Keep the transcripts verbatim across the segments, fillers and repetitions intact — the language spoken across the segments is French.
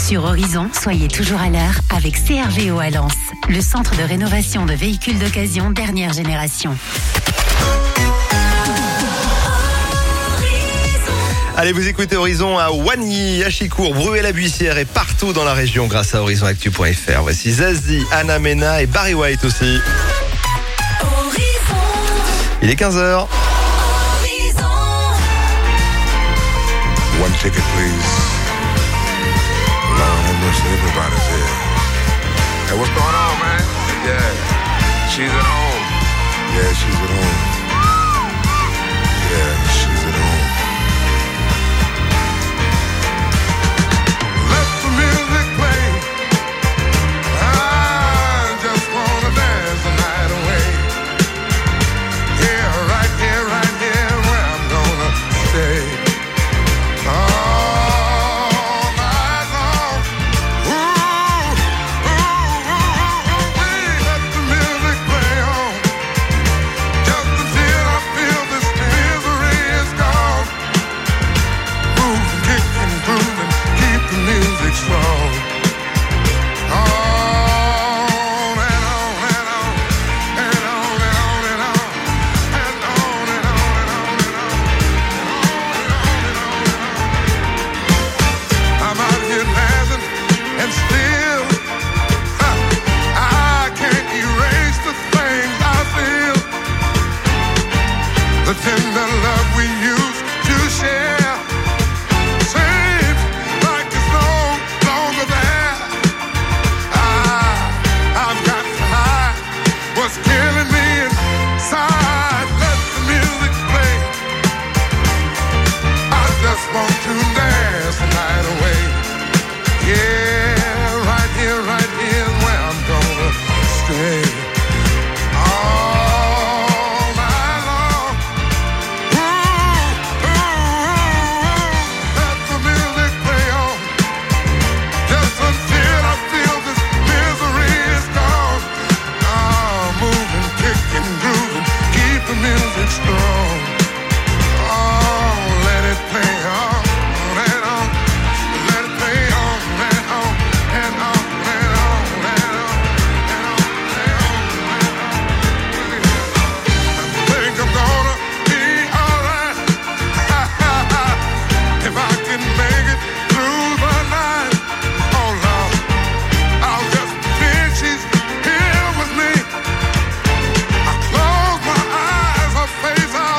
Sur Horizon, soyez toujours à l'heure avec C R V O à Lens, le centre de rénovation de véhicules d'occasion dernière génération. Allez, vous écoutez Horizon à Wagny, à Chicourt, Bruay-la-Buissière et partout dans la région grâce à horizon actu point f r. Voici Zazie, Anna Mena et Barry White aussi. Horizon. Il est quinze heures. Horizon. One ticket, please. Lord have mercy, everybody's here. Hey, what's going on, man? Yeah, she's at home. Yeah, she's at home. Yeah, she's at home. Face out.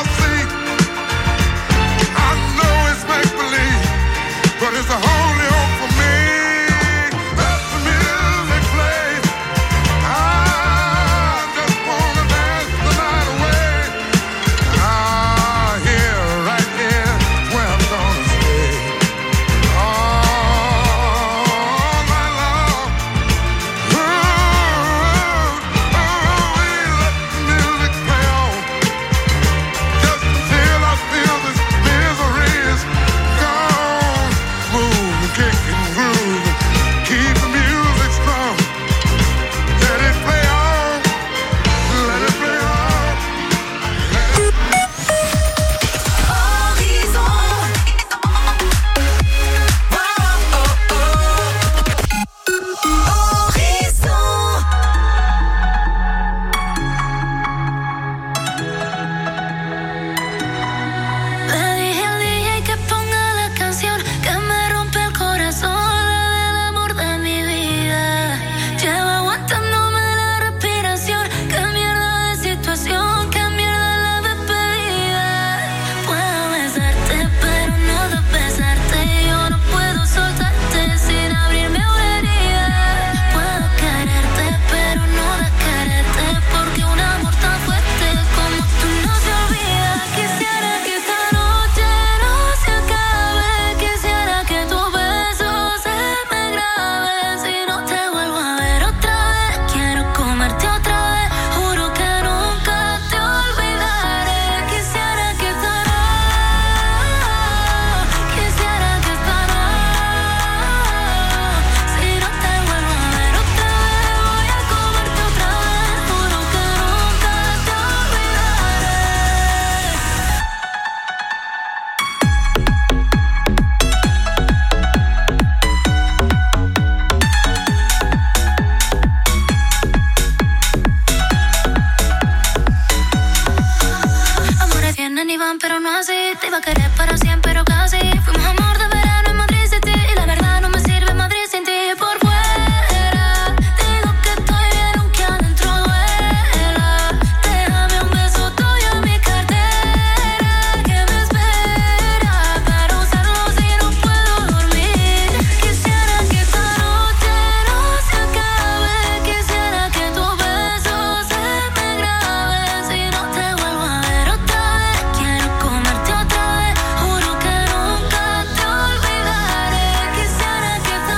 iban, pero no así. Te iba a querer para siempre, pero casi. Fuimos amor de verano en Madrid City. Y la verdad no me sirve Madrid sin ti. Por fuera, digo que estoy bien aunque adentro duela. Déjame un beso tuyo en mi cartera que me espera para usarlo si no puedo dormir. Quisiera que esta noche no se acabe. Quisiera que tu beso se me grabe. Si no te vuelvo a ver otra vez, quiero comerte otra vez. Juro que nunca te olvidaré. Quisiera que esta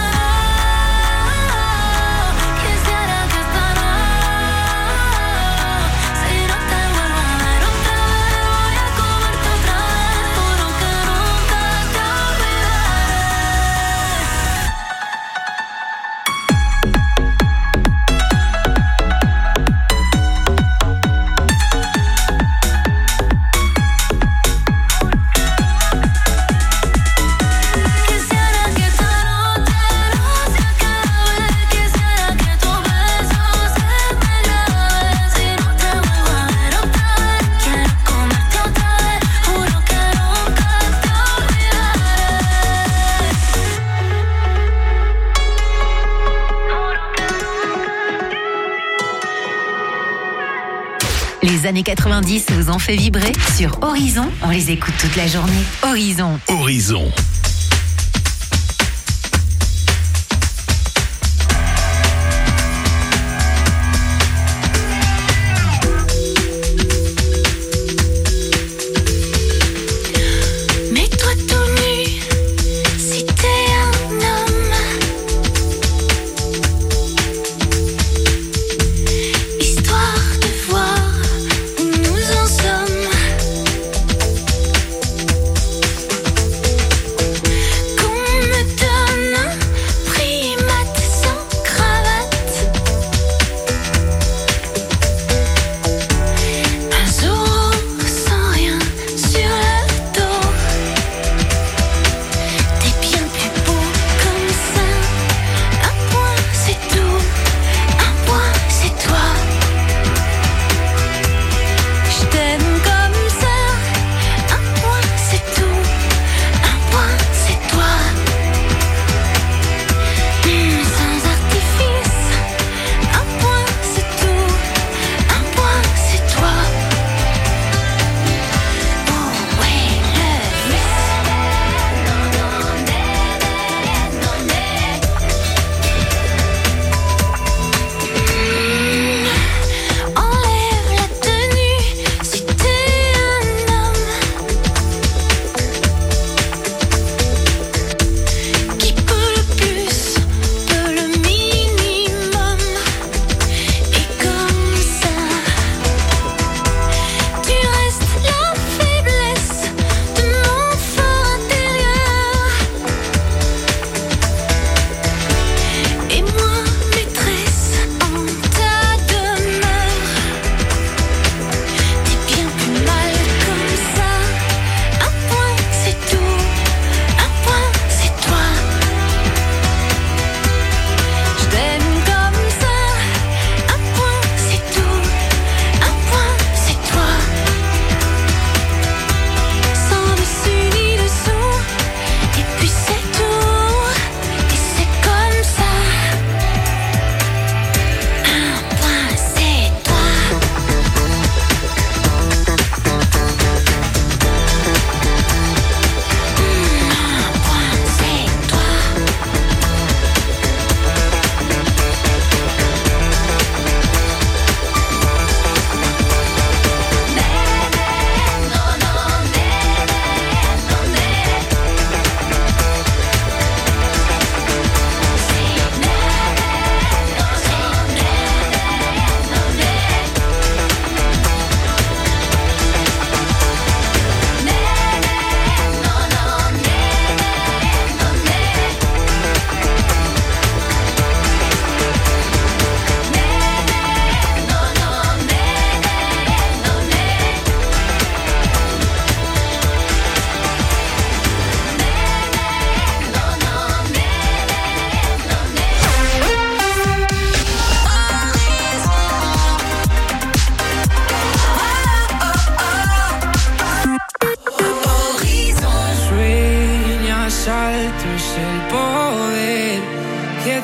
noche, quisiera que esta noche, si no te vuelvo a ver otra vez, voy a comerte otra vez. Juro que nunca te Quisiera que esta noche no se acabe. Quisiera que tu beso se me grabe. Si no te vuelvo a ver otra vez, quiero comerte otra vez. Juro que nunca te olvidaré. Les années quatre-vingt-dix vous ont fait vibrer. Sur Horizon, on les écoute toute la journée. Horizon. Horizon. Mets-toi tout nu si t'es un homme. Histoire de voir où nous en sommes.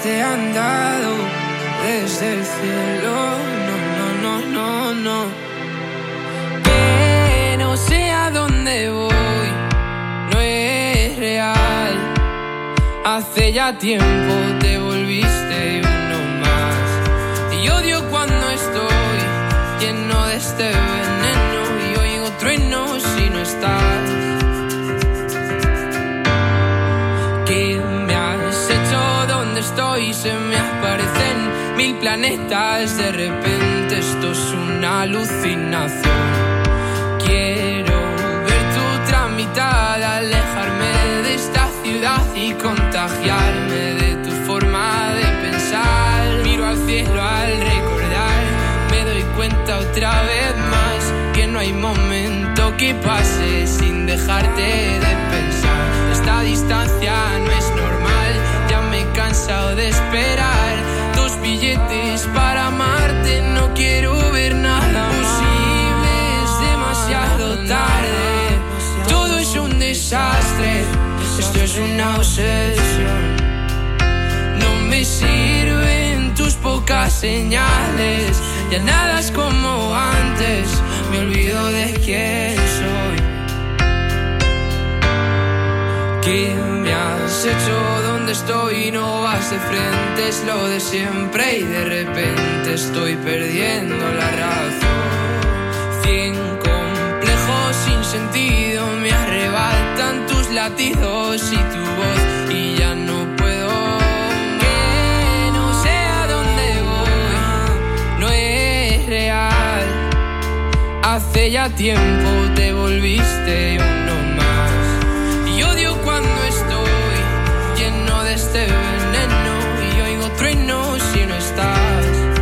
te han dado desde el cielo. No, no, no, no, no. Que no sé a dónde voy, no es real. Hace ya tiempo te volviste uno más. Y odio cuando estoy lleno de este veneno y oigo truenos si no estás. ¿Qué me has hecho? ¿Dónde estoy? Se me aparecen mil planetas. De repente esto es una alucinación. Quiero ver tu tramitada, alejarme de esta ciudad y contagiarme de tu forma de pensar. Miro al cielo al recordar, me doy cuenta otra vez más que no hay momento que pase sin dejarte de pensar. Esta distancia no es normal, ya me he cansado de esperar. Dos billetes para amarte, no quiero ver nada posible, es demasiado tarde. Todo es un desastre, esto es una obsesión. No me sirven tus pocas señales, ya nada es como antes, me olvido de quién soy. ¿Qué me has hecho? ¿Dónde estoy? No vas de frente, es lo de siempre y de repente estoy perdiendo la razón. Cien complejos sin sentido me arrebatan tus latidos y tu voz y ya no puedo. Que no sé a dónde voy, no es real. Hace ya tiempo te volviste uno más. Y odio cuando estoy lleno de este veneno y oigo truenos si no estás.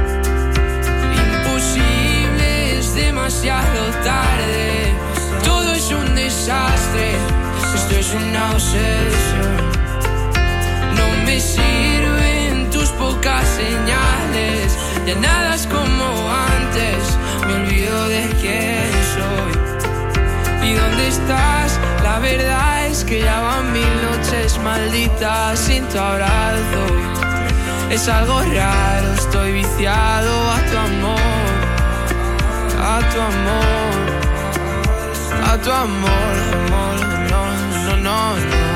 Imposible, es demasiado tarde. Todo es un desastre, esto es una obsesión. No me sirven tus pocas señales, ya nada es como antes, me olvido de quién soy. ¿Y dónde estás? La verdad es que ya van mil noches malditas sin tu abrazo. Es algo raro, estoy viciado a tu amor, a tu amor, a tu amor, amor, no, no, no, no.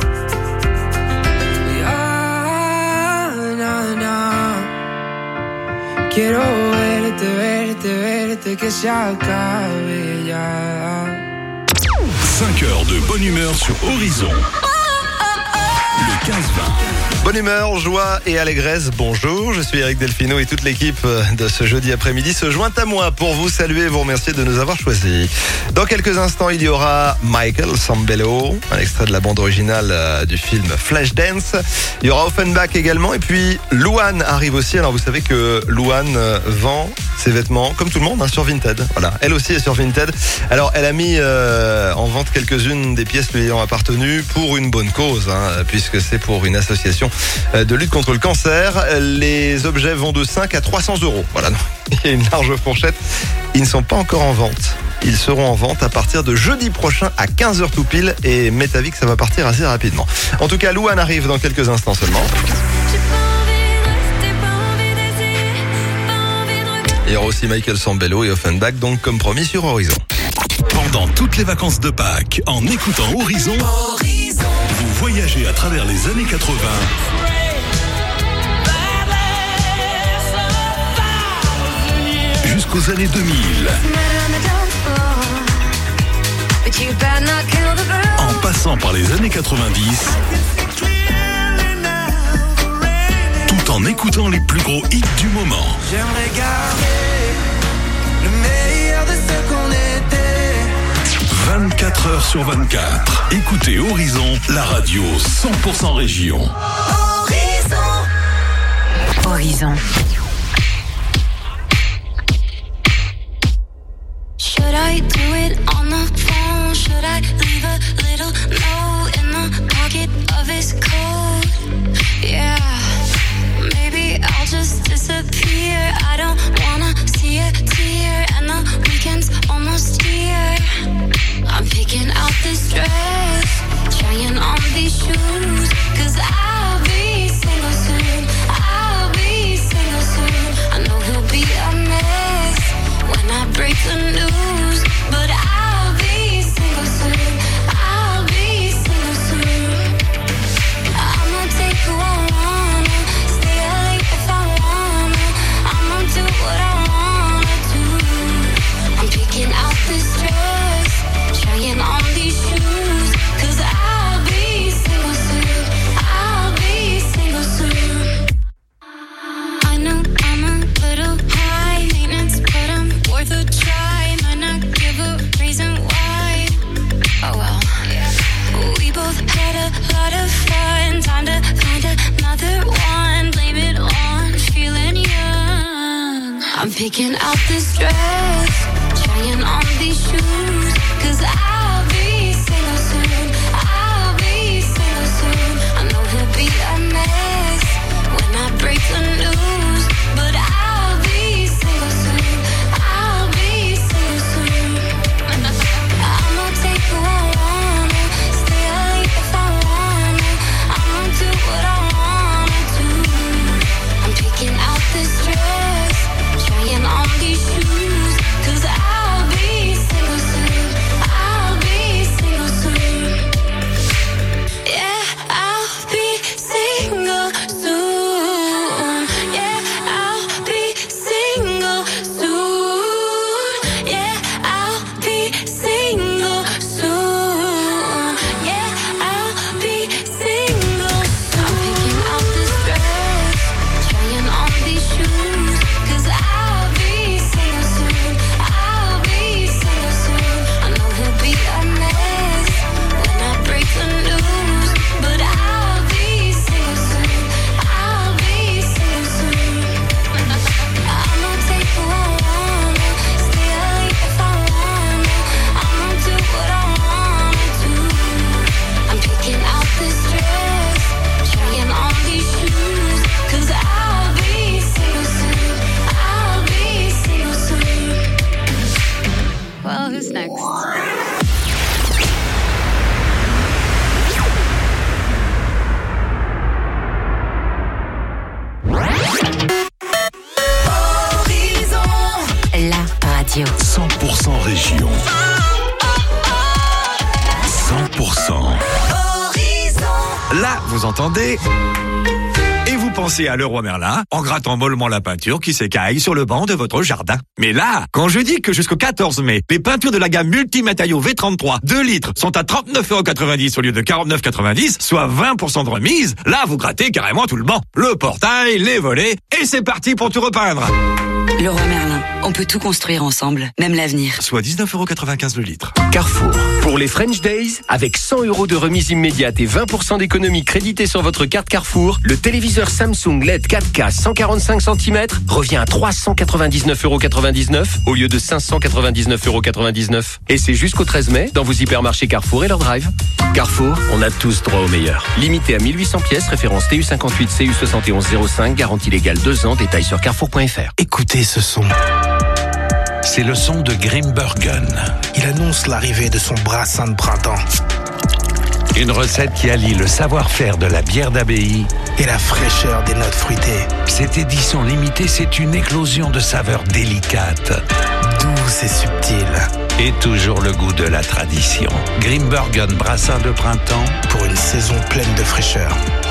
Ya, na, na. Quiero verte, verte, verte, que se acabe ya. cinq heures de bonne humeur sur Horizon. Le quinze vingt. Bonne humeur, joie et allégresse, bonjour, je suis Eric Delfino et toute l'équipe de ce jeudi après-midi se joint à moi pour vous saluer et vous remercier de nous avoir choisis. Dans quelques instants, il y aura Michael Sambello, un extrait de la bande originale du film Flashdance. Il y aura Offenbach également et puis Louane arrive aussi. Alors vous savez que Louane vend ses vêtements, comme tout le monde, hein, sur Vinted. Voilà, elle aussi est sur Vinted. Alors elle a mis euh, en vente quelques-unes des pièces lui ayant appartenu pour une bonne cause, hein, puisque c'est pour une association de lutte contre le cancer. Les objets vont de cinq à trois cents euros. Voilà, donc, il y a une large fourchette. Ils ne sont pas encore en vente. Ils seront en vente à partir de jeudi prochain à quinze heures tout pile. Et m'est avis que ça va partir assez rapidement. En tout cas, Louane arrive dans quelques instants seulement. Il y aura aussi Michael Sambello et Offenbach, donc comme promis sur Horizon. Pendant toutes les vacances de Pâques, en écoutant Horizon, Horizon. Vous voyagez à travers les années quatre-vingts jusqu'aux années deux mille. En passant par les années quatre-vingt-dix, tout en écoutant les plus gros hits du moment. J'aimerais garder le meilleur de ce qu'on était. vingt-quatre heures sur vingt-quatre. Écoutez Horizon, la radio cent pour cent région. Horizon. Horizon. Should I do it on the phone? Should I leave a little note in the pocket of his coat? Yeah, maybe I'll just disappear. I don't wanna see a tear, and the weekend's almost here. I'm picking out this dress, trying on these shoes, 'cause I'll be single soon. picking out this dress, trying on these shoes, cause I'll be single soon, I'll be single soon. I know he'll be a mess when I break the news, but I'll be single soon, I'll be single soon. I'ma take who I wanna, stay late if I wanna, I'ma do what I wanna do. I'm picking out this dress, trying on these shoes, cause I'll be single soon, I'll be single soon. Yeah, I'll be single soon. Yeah, I'll be single soon. Yeah, I'll be single soon. Yeah, I'll be single soon. I'm picking out this dress, trying on these shoes, cause I'll be single soon, I'll be single soon. I know he'll be a mess when I break the news, but I'll be single soon, I'll be single soon. I'ma take who I wanna, stay late if I wanna, I'ma do what I wanna do. I'm picking out this dress, trying on these shoes, cause I'll be single soon, I'll be single soon. Well, who's next? La radio. cent pour cent région. cent pour cent. Là, vous entendez? Et vous pensez à Leroy Merlin en grattant mollement la peinture qui s'écaille sur le banc de votre jardin. Mais là, quand je dis que jusqu'au quatorze mai, les peintures de la gamme Multimatériaux V trente-trois deux litres sont à trente-neuf euros quatre-vingt-dix au lieu de quarante-neuf euros quatre-vingt-dix, soit vingt pour cent de remise, là vous grattez carrément tout le banc. Le portail, les volets, et c'est parti pour tout repeindre. Leroy Merlin, on peut tout construire ensemble, même l'avenir. Soit dix-neuf euros quatre-vingt-quinze le litre. Carrefour. Pour les French Days, avec cent euros de remise immédiate et vingt pour cent d'économie créditée sur votre carte Carrefour, le téléviseur Samsung L E D quatre K cent quarante-cinq centimètres revient à trois cent quatre-vingt-dix-neuf euros quatre-vingt-dix-neuf au lieu de cinq cent quatre-vingt-dix-neuf euros quatre-vingt-dix-neuf. Et c'est jusqu'au treize mai dans vos hypermarchés Carrefour et leur drive. Carrefour, on a tous droit au meilleur. Limité à mille huit cents pièces, référence T U cinquante-huit C U soixante et onze zéro cinq, garantie légale deux ans, détails sur carrefour point f r. Écoutez ce son. C'est le son de Grimbergen. Il annonce l'arrivée de son brassin de printemps. Une recette qui allie le savoir-faire de la bière d'abbaye et la fraîcheur des notes fruitées. Cette édition limitée, c'est une éclosion de saveurs délicates, douce et subtile, et toujours le goût de la tradition. Grimbergen brassin de printemps pour une saison pleine de fraîcheur.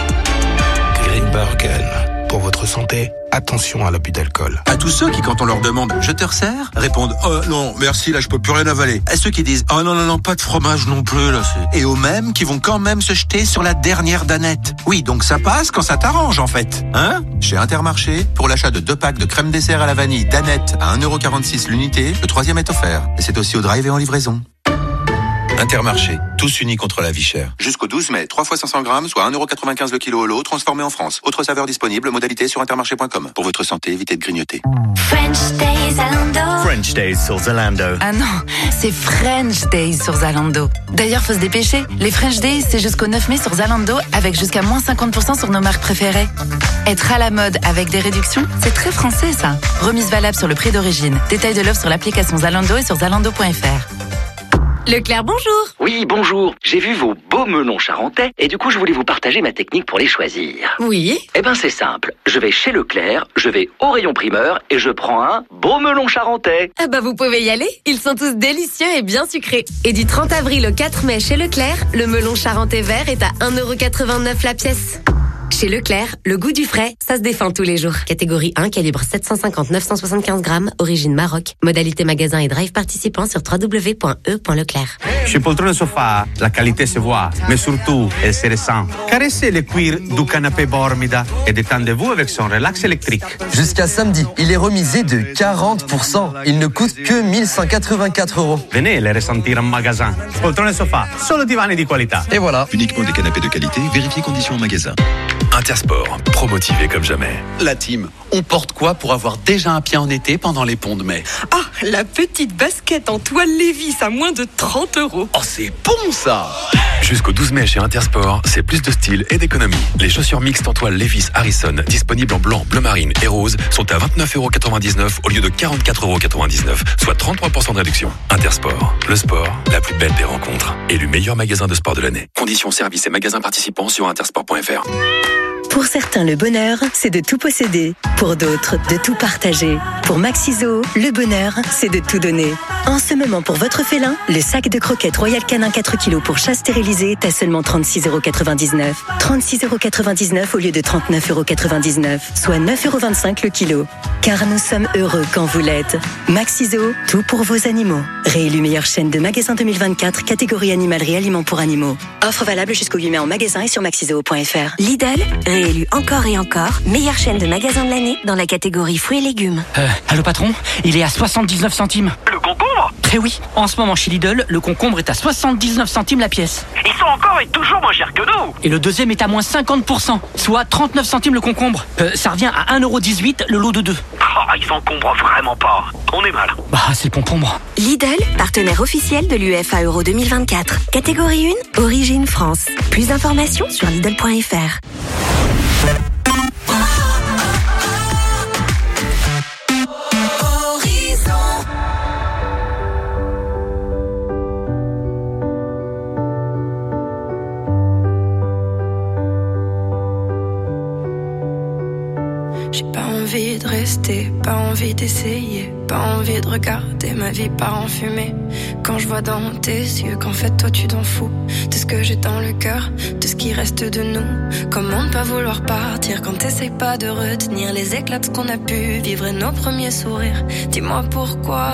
Grimbergen. Pour votre santé, attention à l'abus d'alcool. À tous ceux qui, quand on leur demande « Je te resserre ?» répondent « Oh non, merci, là je peux plus rien avaler ». À ceux qui disent « Oh non, non, non, pas de fromage non plus, là c'est... » Et aux mêmes qui vont quand même se jeter sur la dernière danette. Oui, donc ça passe quand ça t'arrange en fait. Hein ? Chez Intermarché, pour l'achat de deux packs de crème dessert à la vanille danette à un euro quarante-six l'unité, le troisième est offert. Et c'est aussi au drive et en livraison. Intermarché, tous unis contre la vie chère. Jusqu'au douze mai, trois fois cinq cents grammes, soit un euro quatre-vingt-quinze le kilo au lot, transformé en France. Autre saveur disponible, modalité sur intermarché point com. Pour votre santé, évitez de grignoter. French Days Zalando. French Days sur Zalando. Ah non, c'est French Days sur Zalando. D'ailleurs, faut se dépêcher. Les French Days, c'est jusqu'au neuf mai sur Zalando, avec jusqu'à moins cinquante pour cent sur nos marques préférées. Être à la mode avec des réductions, c'est très français ça. Remise valable sur le prix d'origine. Détail de l'offre sur l'application Zalando et sur zalando point f r. Leclerc, bonjour. Oui, bonjour. J'ai vu vos beaux melons charentais et du coup, je voulais vous partager ma technique pour les choisir. Oui. Eh ben, c'est simple. Je vais chez Leclerc, je vais au rayon primeur et je prends un beau melon charentais. Ah bah, vous pouvez y aller. Ils sont tous délicieux et bien sucrés. Et du trente avril au quatre mai chez Leclerc, le melon charentais vert est à un euro quatre-vingt-neuf la pièce. Chez Leclerc, le goût du frais, ça se défend tous les jours. Catégorie un, calibre sept cent cinquante à neuf cent soixante-quinze grammes, origine Maroc. Modalité magasin et drive participant sur w w w point e point leclerc. Chez Poltrone Sofa, la qualité se voit, mais surtout, elle se ressent. Caressez le cuir du canapé Bormida et détendez-vous avec son relax électrique. Jusqu'à samedi, il est remisé de quarante pour cent. Il ne coûte que mille cent quatre-vingt-quatre euros. Venez les ressentir en magasin. Poltrone Sofa, solo divani di qualità. Et voilà. Uniquement des canapés de qualité, vérifiez conditions en magasin. Intersport, pro-motivé comme jamais. La team, on porte quoi pour avoir déjà un pied en été pendant les ponts de mai? Ah, la petite basket en toile Levi's à moins de trente euros. Oh, c'est bon ça! Jusqu'au douze mai chez Intersport, c'est plus de style et d'économie. Les chaussures mixtes en toile Levi's Harrison, disponibles en blanc, bleu marine et rose, sont à vingt-neuf euros quatre-vingt-dix-neuf au lieu de quarante-quatre euros quatre-vingt-dix-neuf, soit trente-trois pour cent de réduction. Intersport, le sport, la plus belle des rencontres. Élu meilleur magasin de sport de l'année. Conditions, services et magasins participants sur intersport point f r. Pour certains, le bonheur, c'est de tout posséder. Pour d'autres, de tout partager. Pour Maxiso, le bonheur, c'est de tout donner. En ce moment, pour votre félin, le sac de croquettes Royal Canin quatre kilos pour chat stérilisé est à seulement trente-six euros quatre-vingt-dix-neuf. trente-six euros quatre-vingt-dix-neuf au lieu de trente-neuf euros quatre-vingt-dix-neuf, soit neuf euros vingt-cinq le kilo. Car nous sommes heureux quand vous l'êtes. Maxiso, tout pour vos animaux. Réélu meilleure chaîne de magasins deux mille vingt-quatre, catégorie animalerie aliments pour animaux. Offre valable jusqu'au huit mai en magasin et sur maxiso point f r. Lidl, réélu encore et encore, meilleure chaîne de magasins de l'année dans la catégorie fruits et légumes. Euh, allô patron, il est à soixante-dix-neuf centimes. Le concombre ? Eh oui, en ce moment chez Lidl, le concombre est à soixante-dix-neuf centimes la pièce. Ils sont encore et toujours moins chers que nous. Et le deuxième est à moins cinquante pour cent, soit trente-neuf centimes le concombre. Euh, ça revient à un euro dix-huit le lot de deux. Oh, ils encombrent vraiment pas. On est mal. Bah, c'est le concombre. Lidl, partenaire officiel de l'U E F A Euro deux mille vingt-quatre. Catégorie un, origine France. Plus d'informations sur lidl point f r. J'ai pas envie de rester, pas envie d'essayer, pas envie de regarder ma vie part en fumée. Quand je vois dans tes yeux qu'en fait toi tu t'en fous de ce que j'ai dans le cœur, de ce qui reste de nous. Comment ne pas vouloir partir quand t'essayes pas de retenir les éclats de ce qu'on a pu vivre et nos premiers sourires. Dis-moi pourquoi.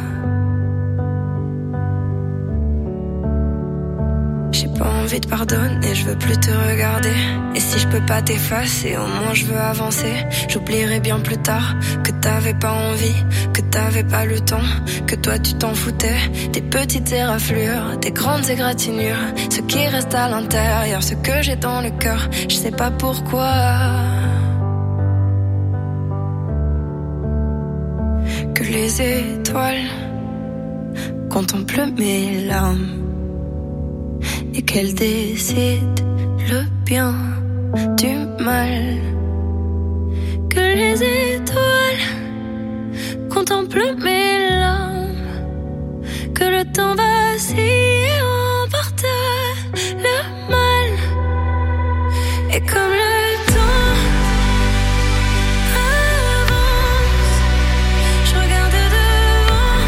J'ai pas envie de pardonner, je veux plus te regarder. Et si je peux pas t'effacer, au moins je veux avancer. J'oublierai bien plus tard que t'avais pas envie, que t'avais pas le temps, que toi tu t'en foutais. Des petites éraflures, des grandes égratignures, ce qui reste à l'intérieur, ce que j'ai dans le cœur, je sais pas pourquoi. Que les étoiles contemplent mes larmes et qu'elle décide le bien du mal. Que les étoiles contemplent mes larmes, que le temps vacille et emporte le mal. Et comme le temps avance, je regarde devant,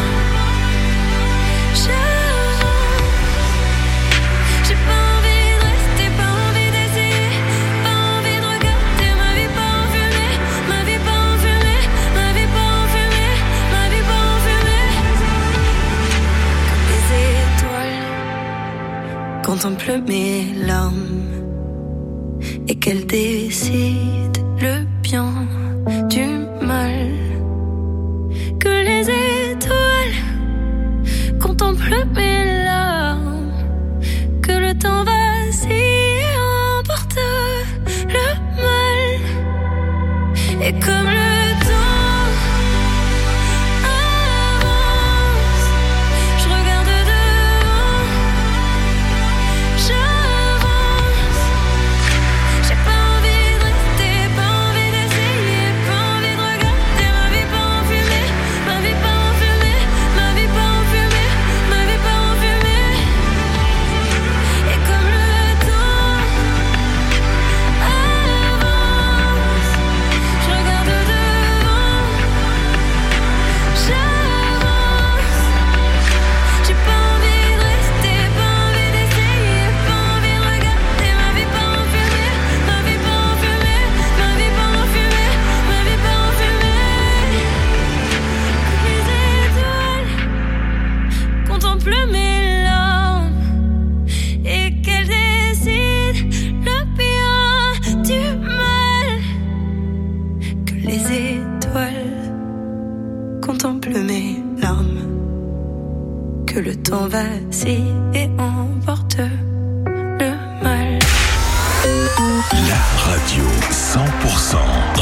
j'avance. J'ai pas envie de rester, pas envie d'essayer, pas envie de regarder ma vie pas en fumée, ma vie pas en fumée, ma vie pas en fumée, ma vie pas en fumée. Comme les étoiles contemplent mes larmes et qu'elles décident le bien du mal. Que les étoiles contemplent mes larmes, que le temps vacille et emporte le mal. Et comme le temps avance, je regarde devant, j'avance. J'ai pas envie de rester, pas envie d'essayer, pas envie de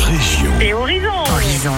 Région. Et Horizon. Horizon.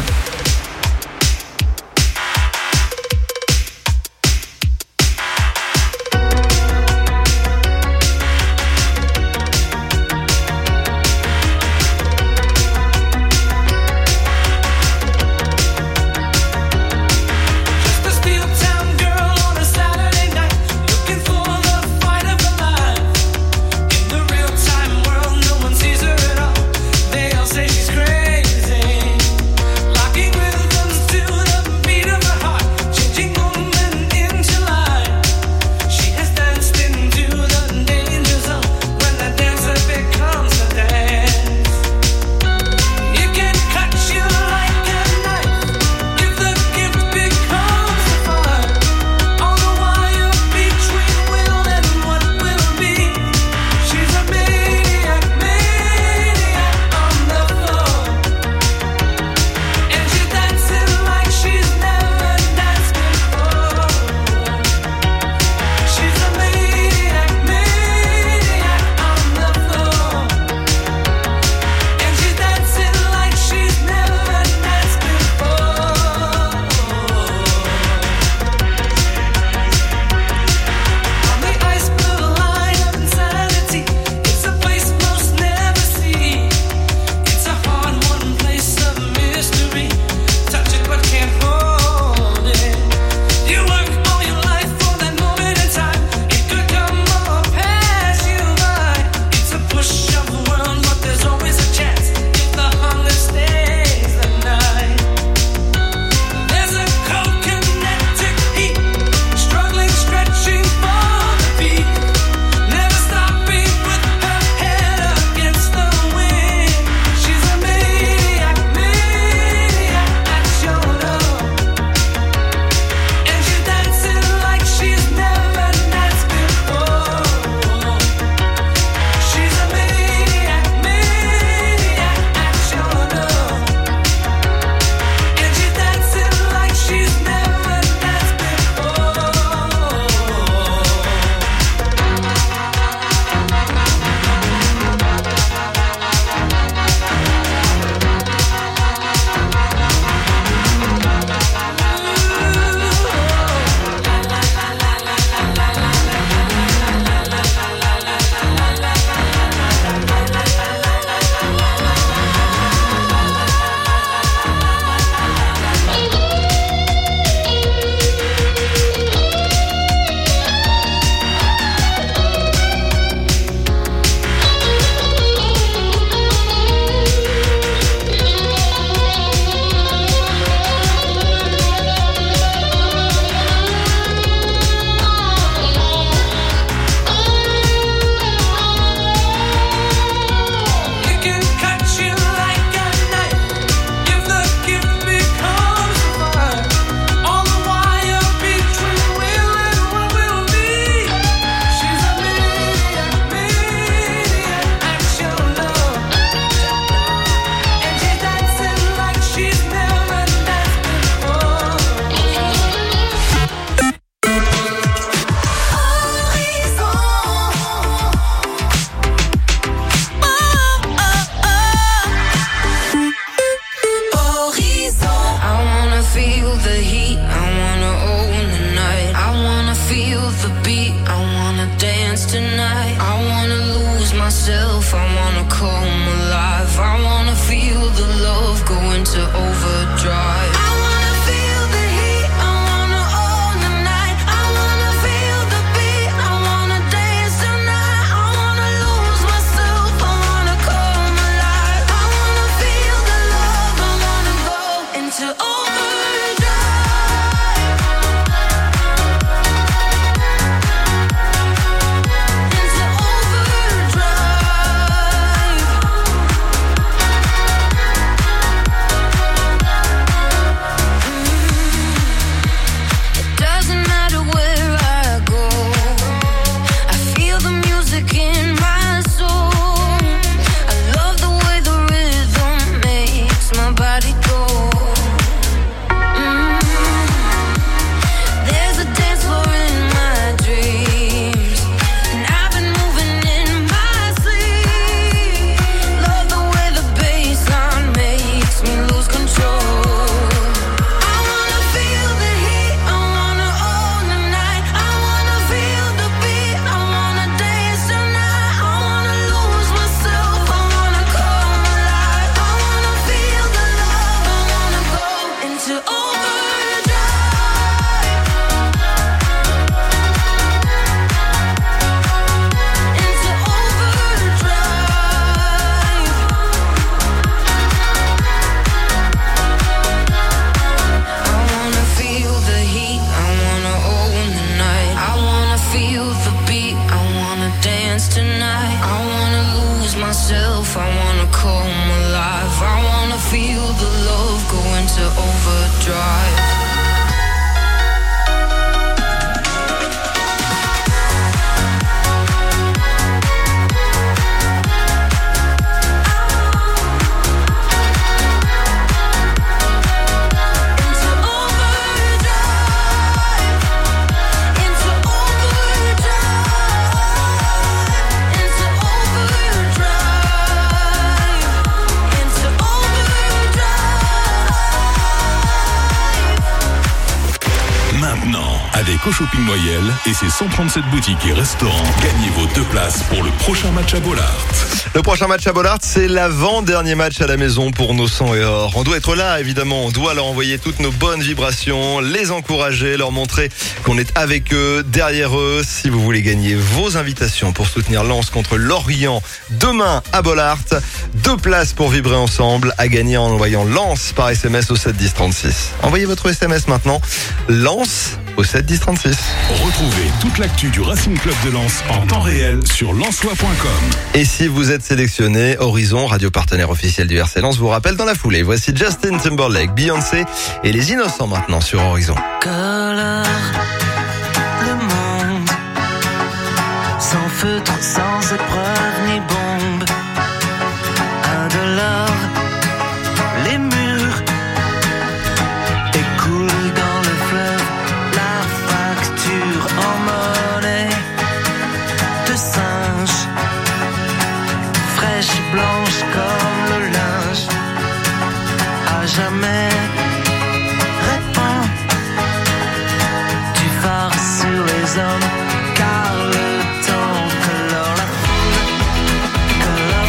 beat, I wanna dance tonight. I wanna lose myself, I wanna come alive. I wanna feel the love go into overdrive. Avec Au Shopping Noyel et ses cent trente-sept boutiques et restaurants, gagnez vos deux places pour le prochain match à Bollaert. Le prochain match à Bollaert, c'est l'avant-dernier match à la maison pour nos sang et or. On doit être là, évidemment. On doit leur envoyer toutes nos bonnes vibrations, les encourager, leur montrer qu'on est avec eux, derrière eux. Si vous voulez gagner vos invitations pour soutenir Lens contre Lorient demain à Bollaert, deux places pour vibrer ensemble à gagner en envoyant Lens par S M S au sept dix trente-six. Envoyez votre S M S maintenant. Lens au sept dix trente-six. Retrouvez toute l'actu du Racing Club de Lens en temps réel sur lensois point com. Et si vous êtes sélectionné, Horizon, radio partenaire officiel du R C Lens, vous rappelle dans la foulée. Voici Justin Timberlake, Beyoncé et les Innocents maintenant sur Horizon. Colore le monde, sans feutre, sans épreuve ni bombe, indolore, les murs écoulent dans le fleuve, la facture en monnaie de singe, fraîche blanche comme le linge, à jamais. Sur les hommes, car le temps colore la foule, colore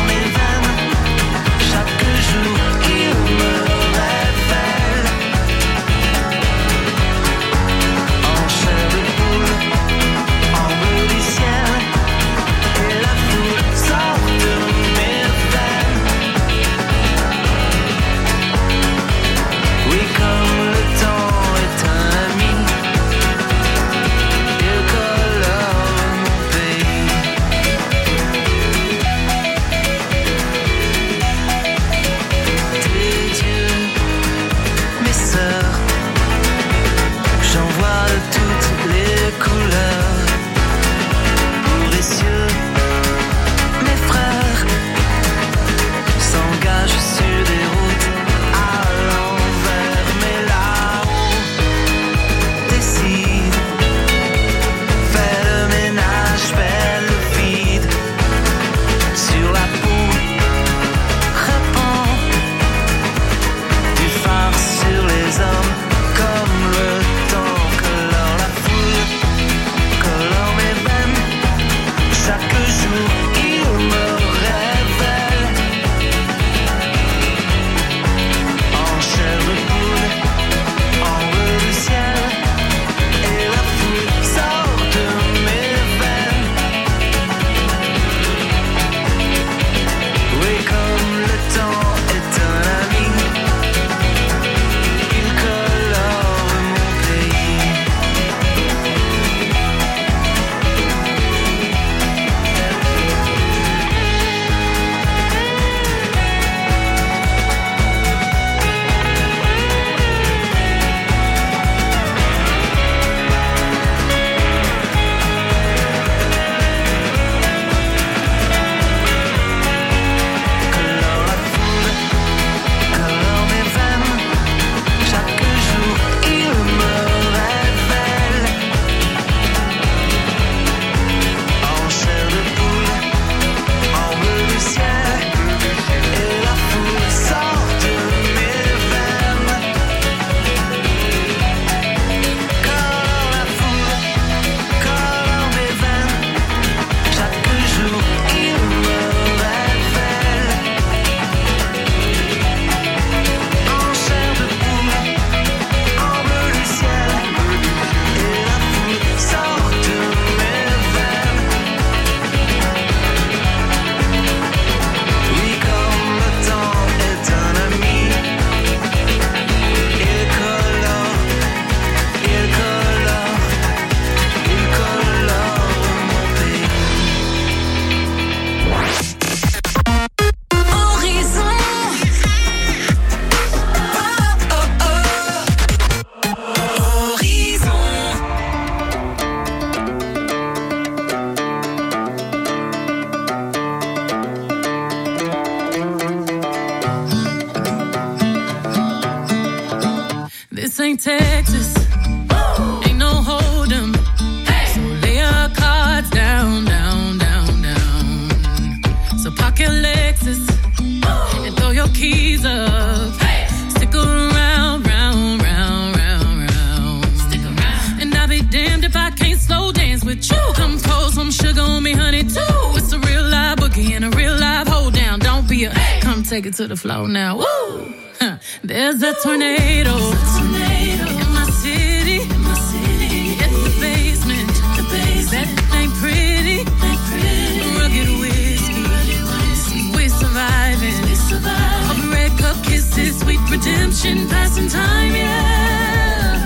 Texas. Ain't no hold 'em. So lay your cards down, down, down, down. So park your Lexus and throw your keys up. Stick around, round, round, round, round. Stick around. And I'll be damned if I can't slow dance with you. Come pour some sugar on me, honey, too. It's a real live boogie and a real live hold down. Don't be a come take it to the floor now. Woo! Huh. There's a tornado. In my city, in my city, in the basement, the basement. That ain't pretty, ain't pretty. Rugged whiskey, rugged whiskey. We surviving, we surviving. All the red cup kisses, sweet redemption, passing time, yeah.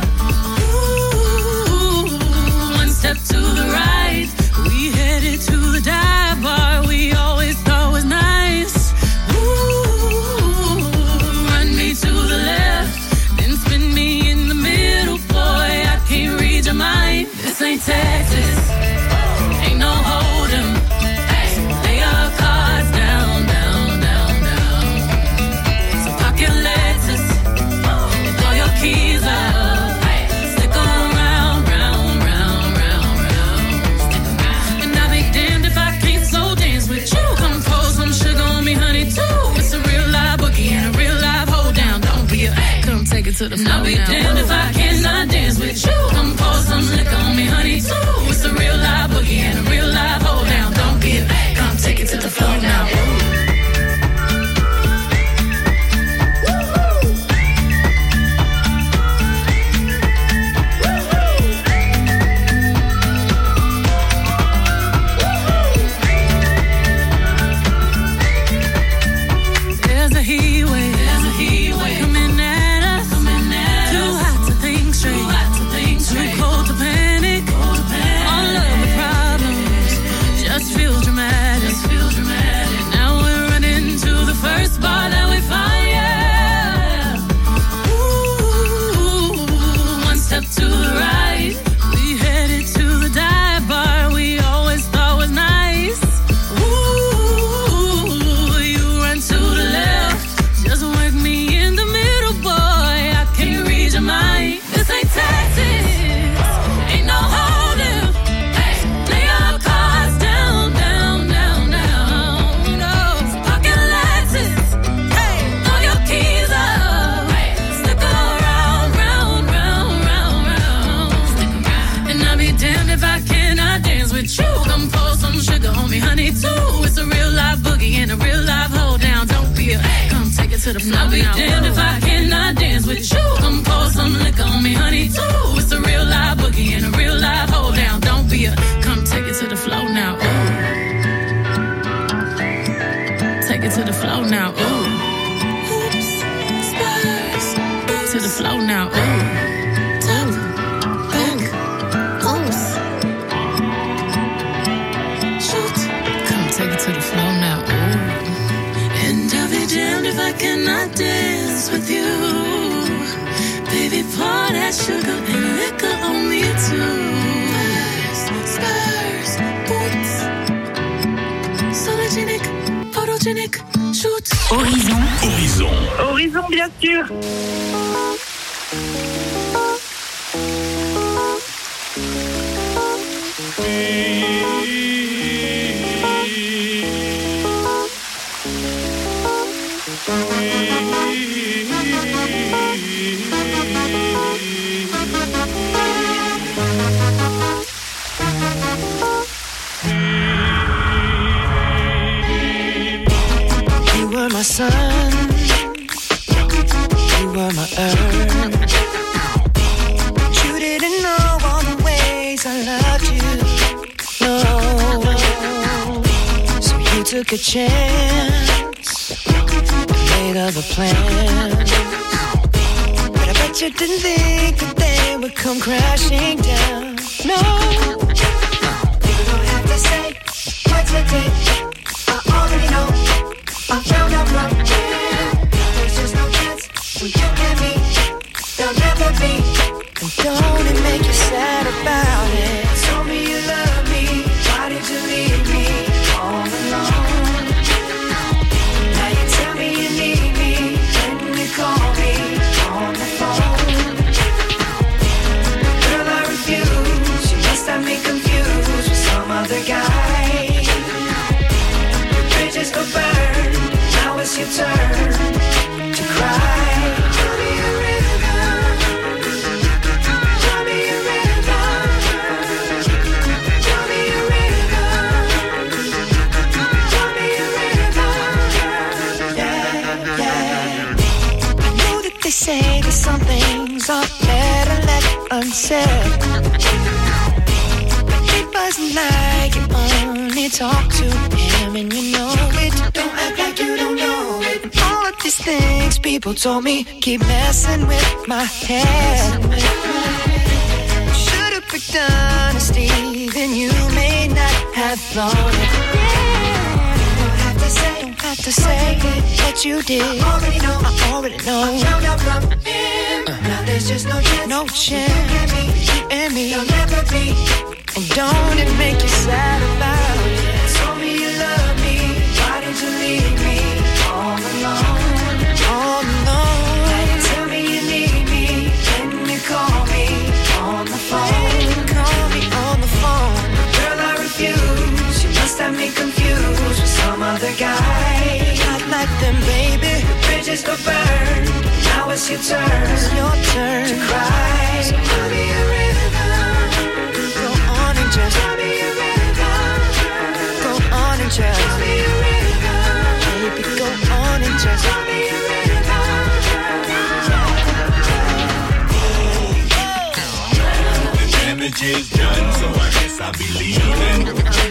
Ooh, one step to the right, we headed to the dive bar we always thought was nice. Ooh, run me to the left, then spin me in the middle, boy, I can't read your mind. This ain't Texas, ain't no hold 'em. So lay your cards down, down, down, down. So park your Lexus and throw your keys up. Stick around, round, round, round, round. And I'll be damned if I can't slow dance with you. Come pour some sugar on me, honey, too. It's a real live boogie and a real live hold down. Don't be a come take it to the floor. I'll be damned if I cannot dance with you. Come pour some liquor on me, honey, too. It's a real live boogie and a real live hold down. Don't be a come take it to the floor now. There's a heat wave, there's a heat wave coming at us, coming at too us. Hot to think straight, too hot to think straight, too cold to panic, cold to panic. All of the problems just feel dramatic, just feel dramatic. Now we're running to the first bar that we find, yeah. Ooh, one step to the right, we headed to the dive bar we always thought was nice. Ooh, you run to the left, just work me in the middle, boy, I can't read your mind. This ain't Texas, ain't no holding. Lay your cards down, down, down, down. No, pocket Lexus, hey, throw your keys up. Stick around, round, round, round, round. And I'll be damned if I cannot dance with you. Come pour some sugar on me, honey, too. It's a real live boogie and a real live hold down. Don't be a come take it to the floor. I'll be damned if I cannot dance with you. Come pour some liquor on me, honey, too. It's a real live boogie and a real live hold down. Don't be a come take it to the floor now. Ooh. Take it to the floor now. Ooh. Oops, spurs. To the floor now. Ooh. Top, back, oops. Shoot. Come take it to the floor now. Ooh. And I'll be damned if I cannot dance with you. Baby, pour that sugar and liquor on me too. Spurs, boots. Sologenic, photogenic, shoot. Horizon. Horizon. Horizon, bien sûr. You were my sun, you were my earth. You didn't know all the ways I loved you, no. So you took a chance, made other plans. But I bet you didn't think that they would come crashing down, no. You don't have to say what you did, I already know. I found out right now. There's just no chance for you and me. There'll never be. And don't it make you sad about it? Told me you love me. Why did you leave me all alone? Now you tell me you need me. When you call me on the phone. other guy. Bridges go burn, now it's your turn to cry. Tell me a rhythm, tell me a rhythm, tell me a rhythm, tell me a rhythm, yeah, yeah. I know that they say that some things are better left unsaid. It wasn't like you only talk to him and you know it. Don't act like you don't know it. And all of these things people told me keep messing with my head. Should've picked honesty, then you may not have thought it. Yeah. Don't have to say, don't have to say what you did. I already know, I already know. I found out from him. Uh. Now there's just no chance, no chance. You and me, you and me, you'll never be. And don't it make you sad about it? Told me you love me, why did you leave me all alone? All alone. Tell me you need me, when you call me on the phone. Call me on the phone. Girl, I refuse, you must have me confused with some other guy. Not like them, baby. The bridges go burn, now it's your turn. It's your turn to cry. So give me a rhythm. Just tell me a rhythm. Go on and just tell me a rhythm. Baby, go on and just tell me a rhythm. The damage is done, so I guess I'll be leaving.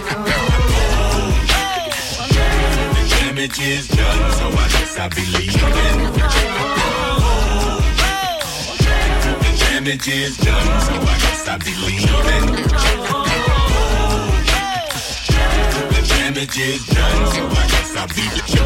The damage is done, so I guess I'll be leaving. The damage is done, so I guess I'll be leaving. Damage is done, so I guess I'll be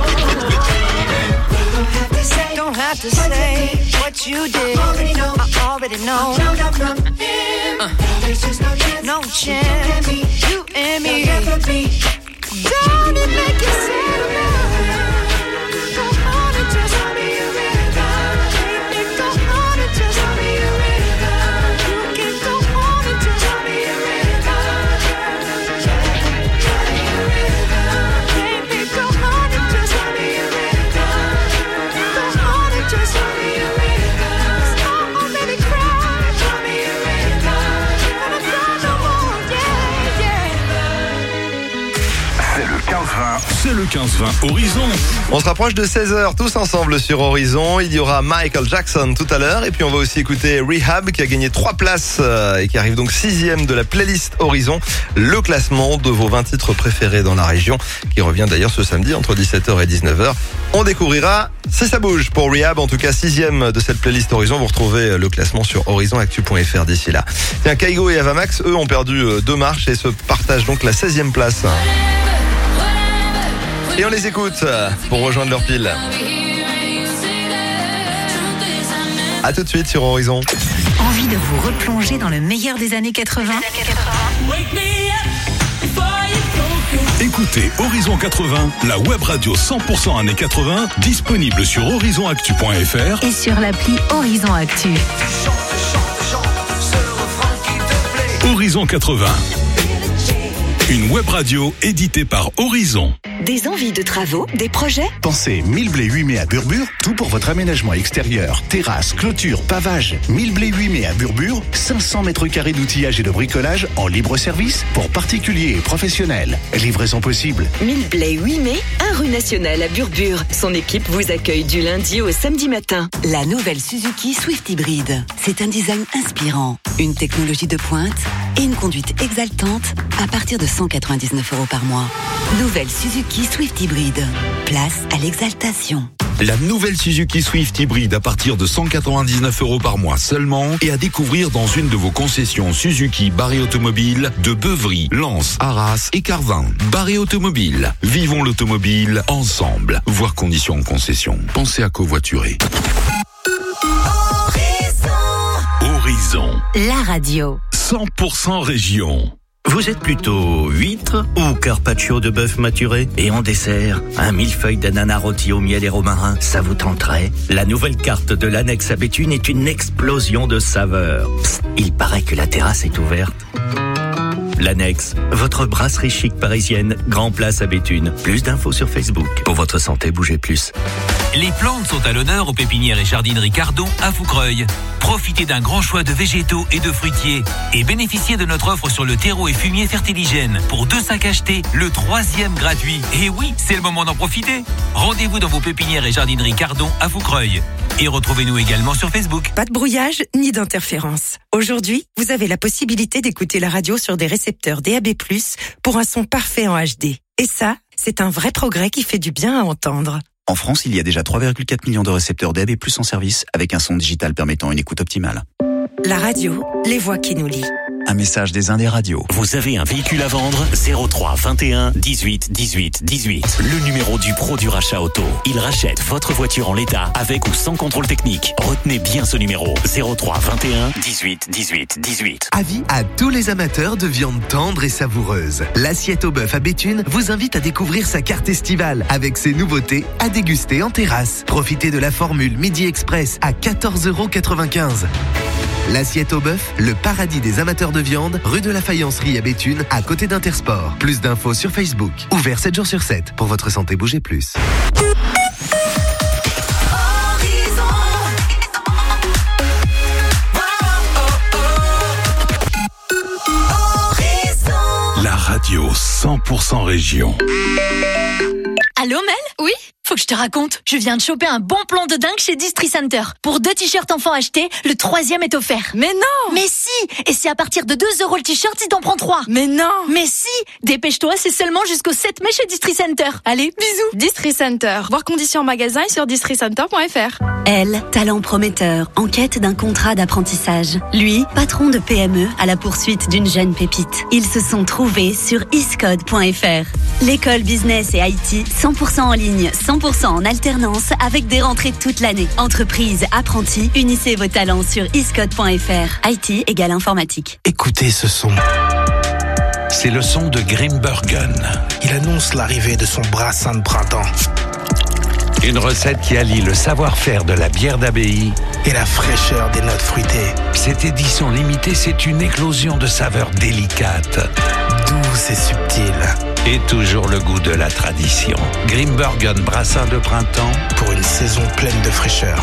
Don't have to say, don't have to say what you did. I already know, I already know. Found out from him. Uh. There's just no chance, no chance. You and me, you'll never be. Don't it make you sad? Go on and just tell me a rhythm. Baby, go on and just tell me a rhythm. You can go on and just tell me a rhythm. Tell me a rhythm. Baby, go on and just tell me a rhythm. Go on and just tell me a rhythm. Oh, baby, cry. Tell me a rhythm. Gonna cry no more, yeah, yeah. C'est le quinze vingt. C'est le quinze vingt Horizon. On se rapproche de seize heures tous ensemble sur Horizon. Il y aura Michael Jackson tout à l'heure. Et puis on va aussi écouter Rehab qui a gagné trois places euh, et qui arrive donc sixième de la playlist Horizon. Le classement de vos vingt titres préférés dans la région qui revient d'ailleurs ce samedi entre dix-sept heures et dix-neuf heures. On découvrira si ça bouge pour Rehab. En tout cas sixième de cette playlist Horizon. Vous retrouvez le classement sur horizon actu point f r d'ici là. Tiens, Kaigo et Avamax, eux, ont perdu deux marches et se partagent donc la seizième place. Et on les écoute pour rejoindre leur pile. A tout de suite sur Horizon. Envie de vous replonger dans le meilleur des années quatre-vingts? Écoutez Horizon quatre-vingts, la web radio cent pour cent années quatre-vingts, disponible sur horizon actu point f r et sur l'appli Horizon Actu. Horizon quatre-vingts, une web radio éditée par Horizon. Des envies de travaux, des projets? Pensez mille blés huit mai à Burbure, tout pour votre aménagement extérieur, terrasse, clôture, pavage. mille blés huit mai à Burbure, cinq cents mètres carrés d'outillage et de bricolage en libre service pour particuliers et professionnels. Livraison possible. mille blés huit mai, un rue nationale à Burbure. Son équipe vous accueille du lundi au samedi matin. La nouvelle Suzuki Swift Hybrid. C'est un design inspirant, une technologie de pointe et une conduite exaltante à partir de cent quatre-vingt-dix-neuf euros par mois. Nouvelle Suzuki Swift Hybrid. Place à l'exaltation. La nouvelle Suzuki Swift Hybrid à partir de cent quatre-vingt-dix-neuf euros par mois seulement et à découvrir dans une de vos concessions Suzuki Barré Automobile de Beuvry, Lens, Arras et Carvin. Barré Automobile. Vivons l'automobile ensemble. Voir conditions en concession. Pensez à covoiturer. Horizon. La radio. cent pour cent région. Vous êtes plutôt huître ou carpaccio de bœuf maturé? Et en dessert, un millefeuille d'ananas rôti au miel et romarin, ça vous tenterait? La nouvelle carte de l'annexe à Béthune est une explosion de saveurs. Psst, il paraît que la terrasse est ouverte. L'Annexe, votre brasserie chic parisienne, Grand Place à Béthune. Plus d'infos sur Facebook. Pour votre santé, bougez plus. Les plantes sont à l'honneur aux pépinières et jardineries Cardon à Foucreuil. Profitez d'un grand choix de végétaux et de fruitiers et bénéficiez de notre offre sur le terreau et fumier Fertiligène. Pour deux sacs achetés, le troisième gratuit. Et oui, c'est le moment d'en profiter. Rendez-vous dans vos pépinières et jardineries Cardon à Foucreuil. Et retrouvez-nous également sur Facebook. Pas de brouillage ni d'interférence. Aujourd'hui, vous avez la possibilité d'écouter la radio sur des récepteurs D A B plus, pour un son parfait en H D. Et ça, c'est un vrai progrès qui fait du bien à entendre. En France, il y a déjà trois virgule quatre millions de récepteurs D A B plus en service, avec un son digital permettant une écoute optimale. La radio, les voix qui nous lient. Un message des Indes radios. Vous avez un véhicule à vendre? zéro trois vingt et un dix-huit dix-huit dix-huit. Le numéro du pro du rachat auto. Il rachète votre voiture en l'état, avec ou sans contrôle technique. Retenez bien ce numéro. zéro trois vingt et un dix-huit dix-huit dix-huit. Avis à tous les amateurs de viande tendre et savoureuse. L'Assiette au bœuf à Béthune vous invite à découvrir sa carte estivale, avec ses nouveautés à déguster en terrasse. Profitez de la formule Midi Express à quatorze euros quatre-vingt-quinze. L'Assiette au bœuf, le paradis des amateurs de viande, rue de la Faïencerie à Béthune, à côté d'Intersport. Plus d'infos sur Facebook. Ouvert sept jours sur sept. Pour votre santé, bougez plus. La radio cent pour cent région. Allô Mel? Oui? Faut que je te raconte. Je viens de choper un bon plan de dingue chez Distri Center. Pour deux t-shirts enfants achetés, le troisième est offert. Mais non! Mais si! Et c'est à partir de deux euros le t-shirt si t'en prends trois. Mais non! Mais si! Dépêche-toi, c'est seulement jusqu'au sept mai chez Distri Center. Allez, bisous! Distri Center. Voir conditions en magasin et sur distri center point f r. Elle, talent prometteur, en quête d'un contrat d'apprentissage. Lui, patron de P M E à la poursuite d'une jeune pépite. Ils se sont trouvés sur iscode point f r. L'école business et I T, cent pour cent en ligne, cent pour cent en alternance, avec des rentrées toute l'année. Entreprise, apprentis, unissez vos talents sur iscode point f r. I T égale informatique. Écoutez ce son. C'est le son de Grimbergen. Il annonce l'arrivée de son brassin de printemps. Une recette qui allie le savoir-faire de la bière d'abbaye et la fraîcheur des notes fruitées. Cette édition limitée, c'est une éclosion de saveurs délicates, douces et subtiles. Et toujours le goût de la tradition. Grimbergen brassin de printemps pour une saison pleine de fraîcheur.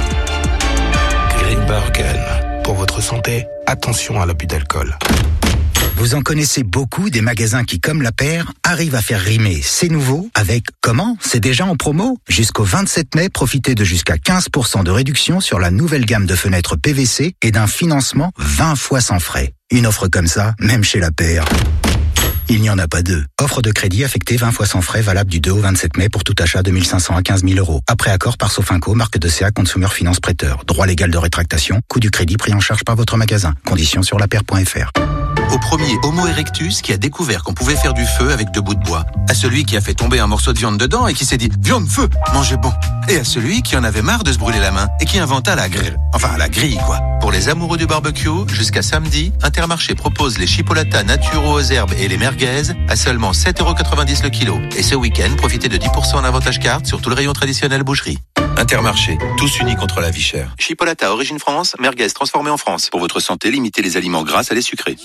Grimbergen. Pour votre santé, attention à l'abus d'alcool. Vous en connaissez beaucoup des magasins qui, comme La Paire, arrivent à faire rimer c'est nouveau avec comment? C'est déjà en promo? Jusqu'au vingt-sept mai, profitez de jusqu'à quinze pour cent de réduction sur la nouvelle gamme de fenêtres P V C et d'un financement vingt fois sans frais. Une offre comme ça, même chez La Paire, il n'y en a pas deux. Offre de crédit affectée vingt fois sans frais, valable du deux au vingt-sept mai pour tout achat de mille cinq cents à quinze mille euros. Après accord par Sofinco, marque de C A Consumer Finance Prêteur. Droit légal de rétractation, coût du crédit pris en charge par votre magasin. Conditions sur la paire point f r. Au premier Homo erectus qui a découvert qu'on pouvait faire du feu avec deux bouts de bois. À celui qui a fait tomber un morceau de viande dedans et qui s'est dit « Viande, feu, mangez bon !» Et à celui qui en avait marre de se brûler la main et qui inventa la grille. Enfin, la grille, quoi. Pour les amoureux du barbecue, jusqu'à samedi, Intermarché propose les chipolatas naturaux aux herbes et les merguez à seulement sept euros quatre-vingt-dix le kilo. Et ce week-end, profitez de dix pour cent en avantage carte sur tout le rayon traditionnel boucherie. Intermarché, tous unis contre la vie chère. Chipolata origine France, merguez transformée en France. Pour votre santé, limitez les aliments gras à les sucrés.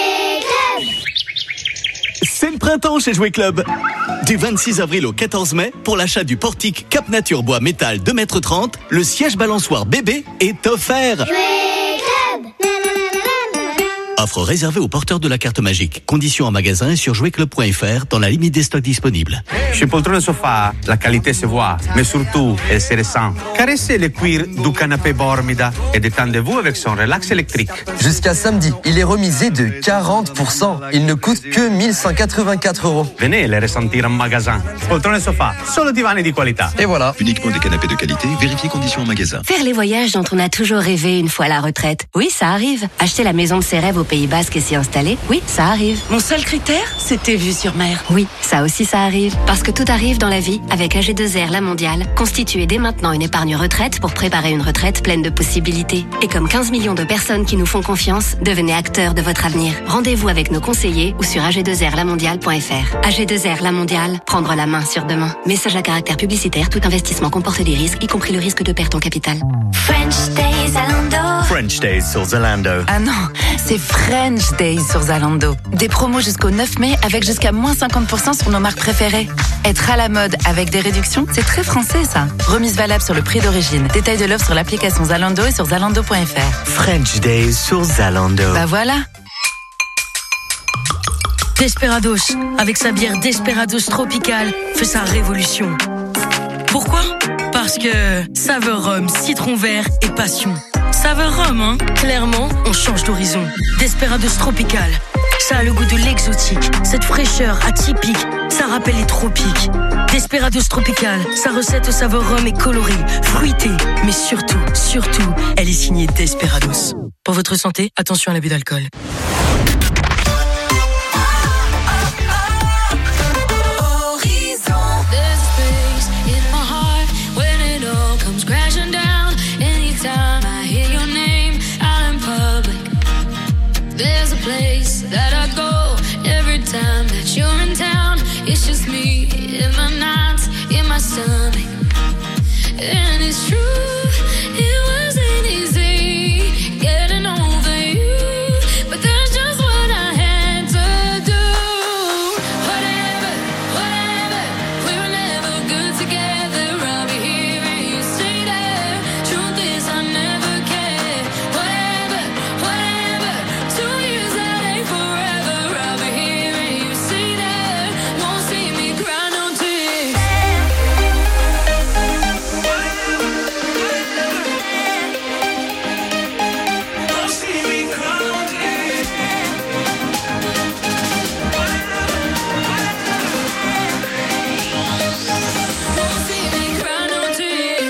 C'est le printemps chez Jouet Club. Du vingt-six avril au quatorze mai, pour l'achat du portique Cap Nature Bois Métal deux mètres trente, le siège balançoire bébé est offert. Offre réservée aux porteurs de la carte magique. Conditions en magasin et sur jouet club point f r dans la limite des stocks disponibles. Chez Poltrone Sofa, la qualité se voit, mais surtout, elle se ressent. Caressez le cuir du canapé Bormida et détendez-vous avec son relax électrique. Jusqu'à samedi, il est remisé de quarante pour cent. Il ne coûte que mille cent quatre-vingt-quatre euros. Venez les ressentir en magasin. Poltrone Sofa, solo divani di qualità. Et voilà. Uniquement des canapés de qualité, vérifiez conditions en magasin. Faire les voyages dont on a toujours rêvé une fois à la retraite. Oui, ça arrive. Acheter la maison de ses rêves au Pays Basque et s'y installer. Oui, ça arrive. Mon seul critère, c'était vue sur mer. Oui, ça aussi ça arrive. Parce que tout arrive dans la vie avec A G deux R La Mondiale. Constituez dès maintenant une épargne retraite pour préparer une retraite pleine de possibilités. Et comme quinze millions de personnes qui nous font confiance, devenez acteurs de votre avenir. Rendez-vous avec nos conseillers ou sur a g deux r la mondiale point f r. A G deux R La Mondiale, prendre la main sur demain. Message à caractère publicitaire, tout investissement comporte des risques, y compris le risque de perte en capital. French Days à Lando. French Days sur Zalando. Ah non, c'est French Days sur Zalando. Des promos jusqu'au neuf mai avec jusqu'à moins cinquante pour cent sur nos marques préférées. Être à la mode avec des réductions, c'est très français ça. Remise valable sur le prix d'origine. Détail de l'offre sur l'application Zalando et sur zalando point f r. French Days sur Zalando. Bah voilà. Desperados, avec sa bière Desperados Tropical, fait sa révolution. Pourquoi ? Parce que saveur rhum, citron vert et passion. Saveur rhum, hein ? Clairement, on change d'horizon. Desperados Tropical, ça a le goût de l'exotique. Cette fraîcheur atypique, ça rappelle les tropiques. Desperados Tropical, sa recette au saveur rhum est colorée, fruitée, mais surtout, surtout, elle est signée Desperados. Pour votre santé, attention à l'abus d'alcool. Place that I go every time that you're in town. It's just me in my nights, in my stomach. And it's true, it wasn't easy getting over you, but that's just what I had to do. Whatever, whatever, we were never good together. I'll be here and you stay there. Truth is I never cared. Whatever, whatever, two years that ain't forever. I'll be here and you stay there. Won't see me cry no tears. Won't see me cry no tears. Won't see me cry no tears.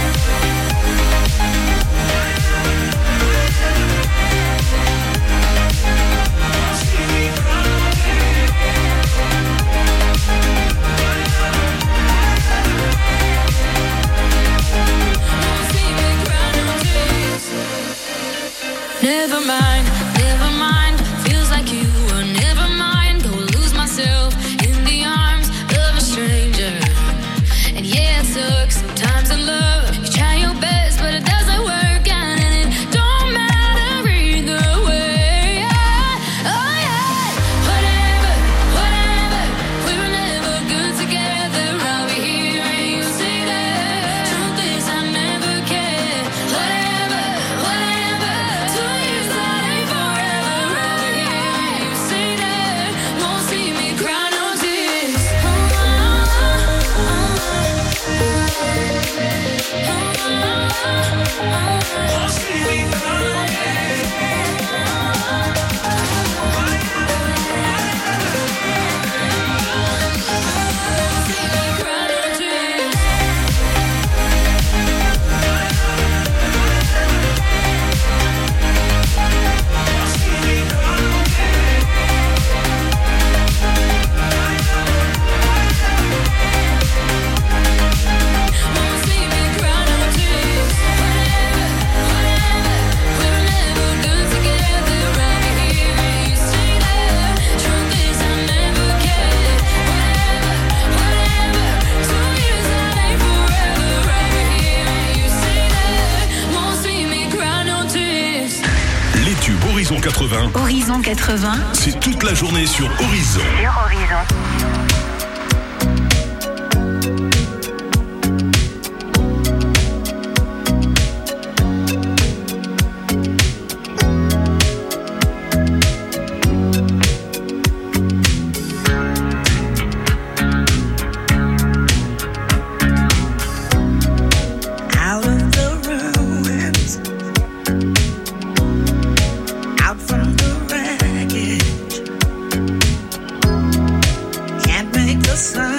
Never mind, never mind. Feels like you were never mind. Go lose myself in the arms of a stranger. And yeah, it sucks sometimes in love. You try your best, but it doesn't work out, and it don't matter either way. Oh yeah, whatever, whatever. We were never good together. I'll be here and you stay there. Truth is I never cared. Whatever, whatever. Two years that ain't forever. I'll be here and you stay there. Won't see me cry no tears. Won't see me cry no Les tubes Horizon quatre-vingts, Horizon quatre-vingts. c'est toute la journée sur Horizon. Sur Horizon. Out of the ruins, out from the wreckage, can't make the sun.